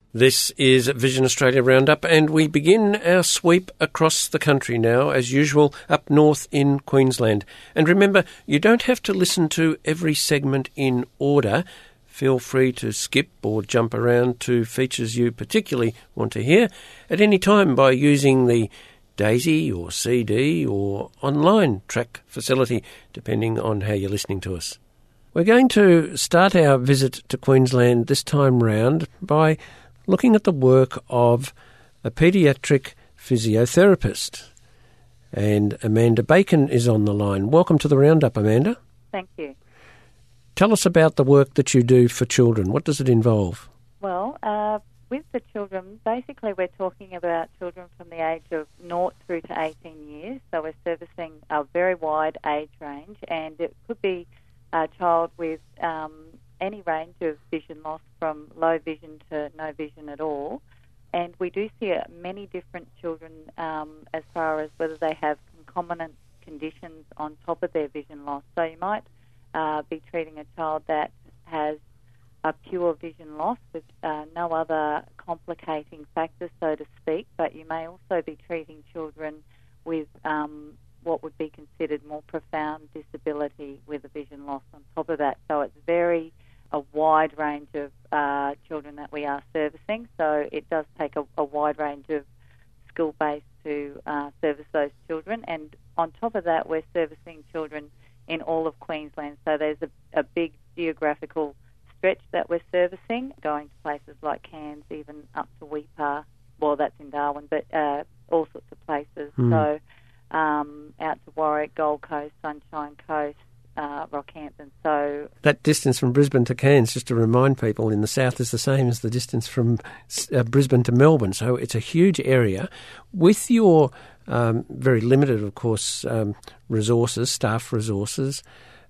This is Vision Australia Roundup, and we begin our sweep across the country now, as usual, up north in Queensland. And remember, you don't have to listen to every segment in order. Feel free to skip or jump around to features you particularly want to hear at any time by using the Daisy or CD or online track facility, depending on how you're listening to us. We're going to start our visit to Queensland this time round by looking at the work of a paediatric physiotherapist. And Amanda Bacon is on the line. Welcome to the Roundup, Amanda. Thank you. Tell us about the work that you do for children. What does it involve? Well, with the children, basically we're talking about children from the age of 0 through to 18 years. So we're servicing a very wide age range, and it could be a child with any range of vision loss from low vision to no vision at all. And we do see many different children as far as whether they have concomitant conditions on top of their vision loss. So you might be treating a child that has a pure vision loss with no other complicating factors, so to speak, but you may also be treating children with what would be considered more profound disability with a vision loss on top of that. So it's a wide range of children that we are servicing. So it does take a wide range of school base to service those children. And on top of that, we're servicing children in all of Queensland. So there's a big geographical stretch that we're servicing, going to places like Cairns, even up to Weipa. Well, that's in Darwin, but all sorts of places. So out to Warwick, Gold Coast, Sunshine Coast, Rockhampton. So that distance from Brisbane to Cairns, just to remind people, in the south is the same as the distance from Brisbane to Melbourne. So it's a huge area. With your very limited, of course, resources, staff resources,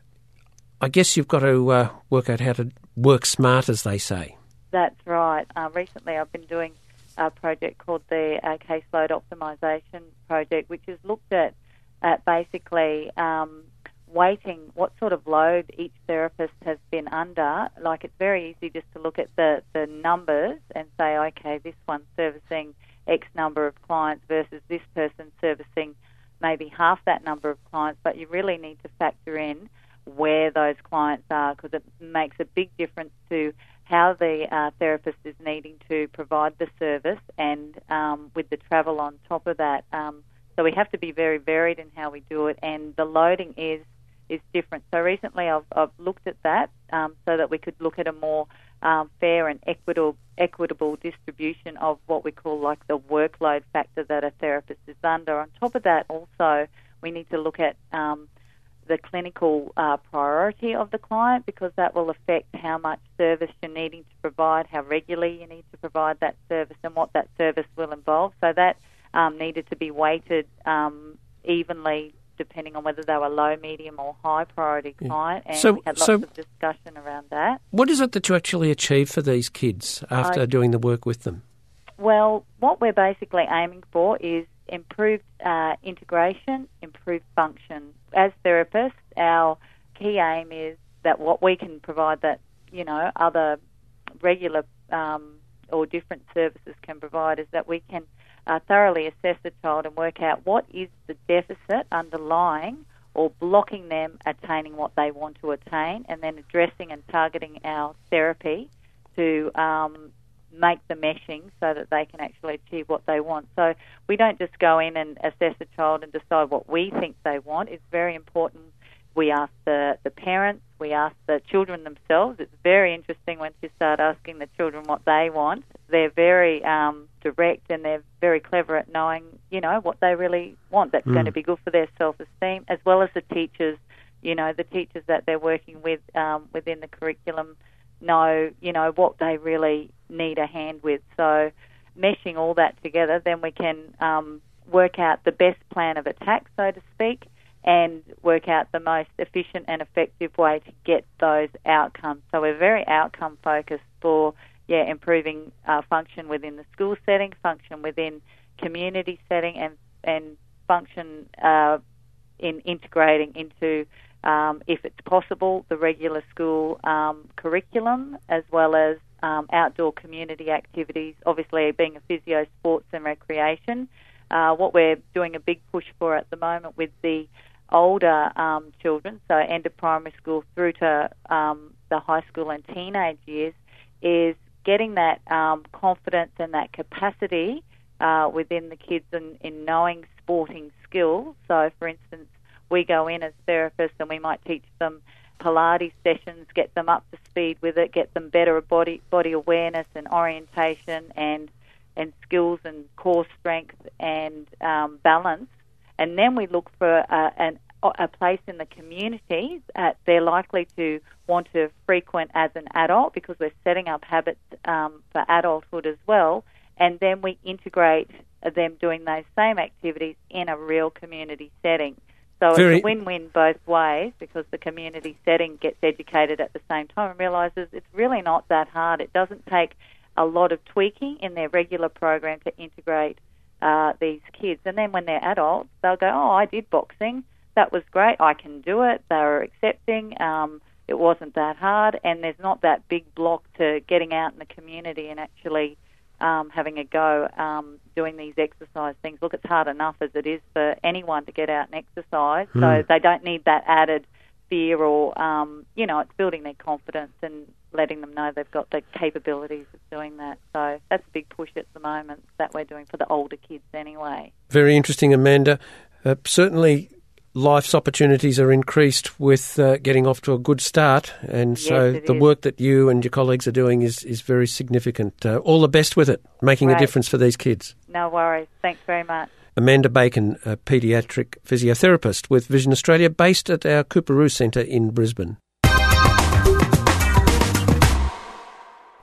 I guess you've got to work out how to work smart, as they say. That's right. Recently I've been doing a project called the Caseload Optimisation Project, which has looked at basically weighting what sort of load each therapist has been under. Like, it's very easy just to look at the numbers and say, okay, this one's servicing X number of clients versus this person servicing maybe half that number of clients, but you really need to factor in where those clients are, because it makes a big difference to how the therapist is needing to provide the service, and with the travel on top of that. So we have to be very varied in how we do it, and the loading is different. So recently I've looked at that so that we could look at a more fair and equitable distribution of what we call like the workload factor that a therapist is under. On top of that, also, we need to look at the clinical priority of the client, because that will affect how much service you're needing to provide, how regularly you need to provide that service, and what that service will involve. So that needed to be weighted evenly, depending on whether they were low, medium or high priority client, and we had lots of discussion around that. What is it that you actually achieve for these kids after doing the work with them? Well, what we're basically aiming for is improved integration, improved function. As therapists, our key aim is that what we can provide that, other regular or different services can provide is that we can thoroughly assess the child and work out what is the deficit underlying or blocking them attaining what they want to attain, and then addressing and targeting our therapy to make the meshing so that they can actually achieve what they want. So we don't just go in and assess a child and decide what we think they want. It's very important. We ask the parents, we ask the children themselves. It's very interesting once you start asking the children what they want. They're very direct, and they're very clever at knowing, what they really want that's going to be good for their self-esteem, as well as the teachers. The teachers that they're working with within the curriculum know, what they really need a hand with. So meshing all that together, then we can work out the best plan of attack, so to speak, and work out the most efficient and effective way to get those outcomes. So we're very outcome focused for improving function within the school setting, function within community setting, and function in integrating into, if it's possible, the regular school curriculum, as well as outdoor community activities, obviously being a physio, sports and recreation. What we're doing a big push for at the moment with the older children, so end of primary school through to the high school and teenage years, is getting that confidence and that capacity within the kids in knowing sporting skills. So, for instance, we go in as therapists and we might teach them Pilates sessions, get them up to speed with it, get them better body awareness and orientation and skills and core strength and balance. And then we look for a place in the community that they're likely to want to frequent as an adult, because we're setting up habits for adulthood as well. And then we integrate them doing those same activities in a real community setting. So it's a win-win both ways, because the community setting gets educated at the same time and realises it's really not that hard. It doesn't take a lot of tweaking in their regular program to integrate these kids. And then when they're adults, they'll go, oh, I did boxing. That was great. I can do it. They were accepting. It wasn't that hard. And there's not that big block to getting out in the community and actually having a go doing these exercise things. Look, it's hard enough as it is for anyone to get out and exercise, so they don't need that added fear or, it's building their confidence and letting them know they've got the capabilities of doing that. So that's a big push at the moment that we're doing for the older kids anyway. Very interesting, Amanda. Certainly life's opportunities are increased with getting off to a good start, and so the work that you and your colleagues are doing is very significant. All the best with it, making a difference for these kids. No worries. Thanks very much. Amanda Bacon, a paediatric physiotherapist with Vision Australia, based at our Coorparoo Centre in Brisbane.